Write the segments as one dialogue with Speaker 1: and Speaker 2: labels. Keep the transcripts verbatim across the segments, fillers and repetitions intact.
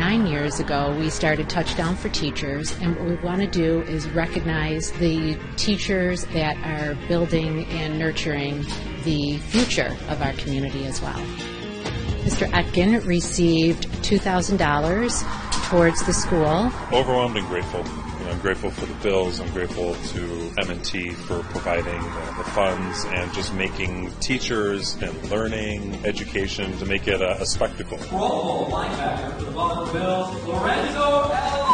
Speaker 1: nine years ago, we started Touchdown for Teachers, and what we want to do is recognize the teachers that are building and nurturing the future of our community as well. Mister Etkin received two thousand dollars towards the school.
Speaker 2: Overwhelmed and grateful. You know, I'm grateful for the bills. I'm grateful to M and T for providing the, the funds and just making teachers and learning education to make it a, a spectacle.
Speaker 3: Roll call linebacker for the Buffalo Bills, Lorenzo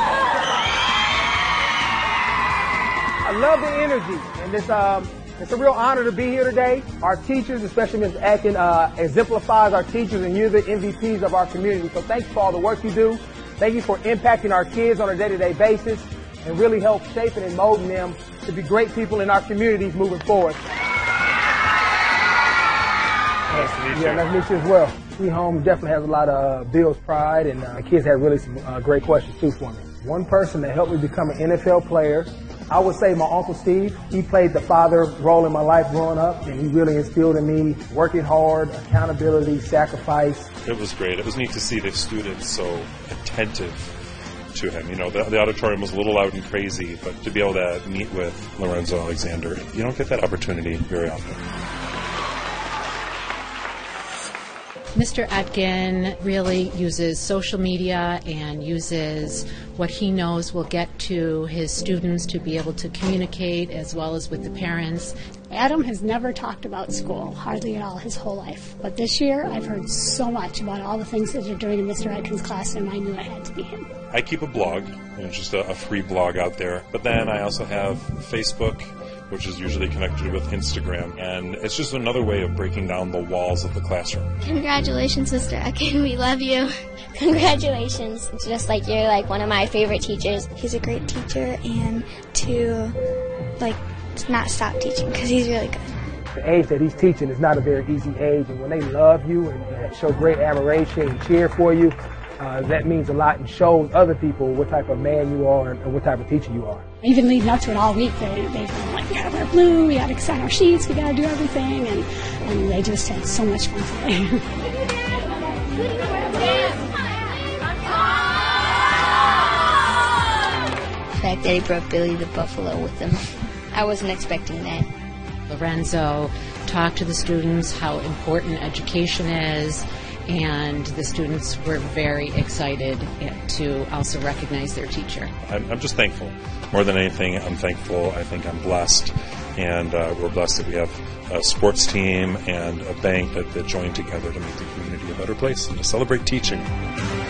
Speaker 4: I love the energy, and it's um, it's a real honor to be here today. Our teachers, especially Miz Atkin, uh, exemplifies our teachers, and you're the M V Ps of our community. So thanks for all the work you do. Thank you for impacting our kids on a day-to-day basis and really help shaping and molding them to be great people in our communities moving forward.
Speaker 2: Nice to meet you.
Speaker 4: Yeah, nice to meet you as well. Sweet Home definitely has a lot of uh, Bills pride, and uh, kids had really some uh, great questions too for me. One person that helped me become an N F L player, I would say my Uncle Steve. He played the father role in my life growing up, and he really instilled in me working hard, accountability, sacrifice.
Speaker 2: It was great. It was neat to see the students so attentive to him. You know, the, the auditorium was a little loud and crazy, but to be able to meet with Lorenzo Alexander, you don't get that opportunity very often.
Speaker 1: Mister Etkin really uses social media and uses what he knows will get to his students to be able to communicate as well as with the parents.
Speaker 5: Adam has never talked about school, hardly at all, his whole life. But this year, I've heard so much about all the things that they're doing in Mister Etkin's classroom, I knew I had to be him.
Speaker 2: I keep a blog, you know, just a, a free blog out there. But then I also have Facebook, which is usually connected with Instagram. And it's just another way of breaking down the walls of the classroom.
Speaker 6: Congratulations, Mister Etkin. We love you.
Speaker 7: Congratulations. It's just like you're like one of my favorite teachers.
Speaker 6: He's a great teacher, and to like not stop teaching because he's really good.
Speaker 4: The age that he's teaching is not a very easy age, and when they love you and, and show great admiration and cheer for you, uh, that means a lot and shows other people what type of man you are and, and what type of teacher you are.
Speaker 5: Even leading up to it all week, they, they've been like, we gotta wear blue, we gotta sign our sheets, we gotta do everything, and, and they just had so much fun today.
Speaker 6: The fact that he brought Billy the Buffalo with him, I wasn't expecting that.
Speaker 1: Lorenzo talked to the students how important education is, and the students were very excited to also recognize their teacher.
Speaker 2: I'm, I'm just thankful. More than anything, I'm thankful. I think I'm blessed, and uh, we're blessed that we have a sports team and a bank that, that join together to make the community a better place and to celebrate teaching.